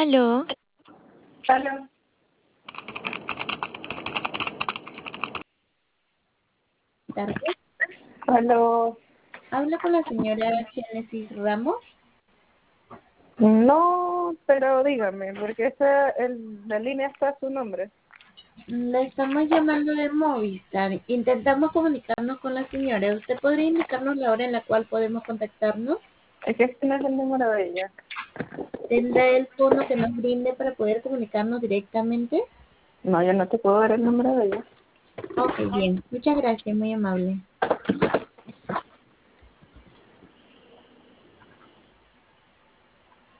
Aló, Aló. Tardes. Aló. Habla con la señora Génesis Ramos. No, pero dígame, porque la línea está a su nombre. La estamos llamando de Movistar. Intentamos comunicarnos con la señora. ¿Usted podría indicarnos la hora en la cual podemos contactarnos? Es que este no es el número de ella. ¿Tendrá el fono que nos brinde para poder comunicarnos directamente? No, yo no te puedo dar el número de ella. Ok, bien. Muchas gracias, muy amable.